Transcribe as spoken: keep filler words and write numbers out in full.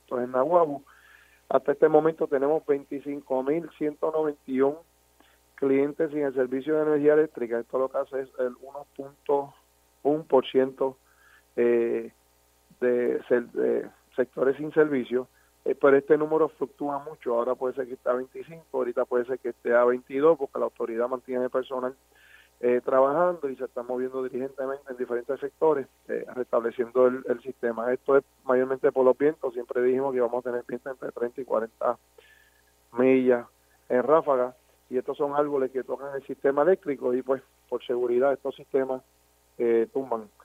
puestos en Naguabo. Hasta este momento tenemos veinticinco mil ciento noventa y uno clientes sin el servicio de energía eléctrica. Esto lo que hace es el uno punto uno por ciento eh, de, de sectores sin servicio, eh, pero este número fluctúa mucho. Ahora puede ser que esté a veinticinco, ahorita puede ser que esté a veintidós, porque la autoridad mantiene personal eh, trabajando y se está moviendo diligentemente en diferentes sectores, eh, restableciendo el, el sistema. Esto es mayormente por los vientos. Siempre dijimos que íbamos a tener vientos entre treinta y cuarenta millas en ráfaga, y estos son árboles que tocan el sistema eléctrico y pues por seguridad estos sistemas eh, tumban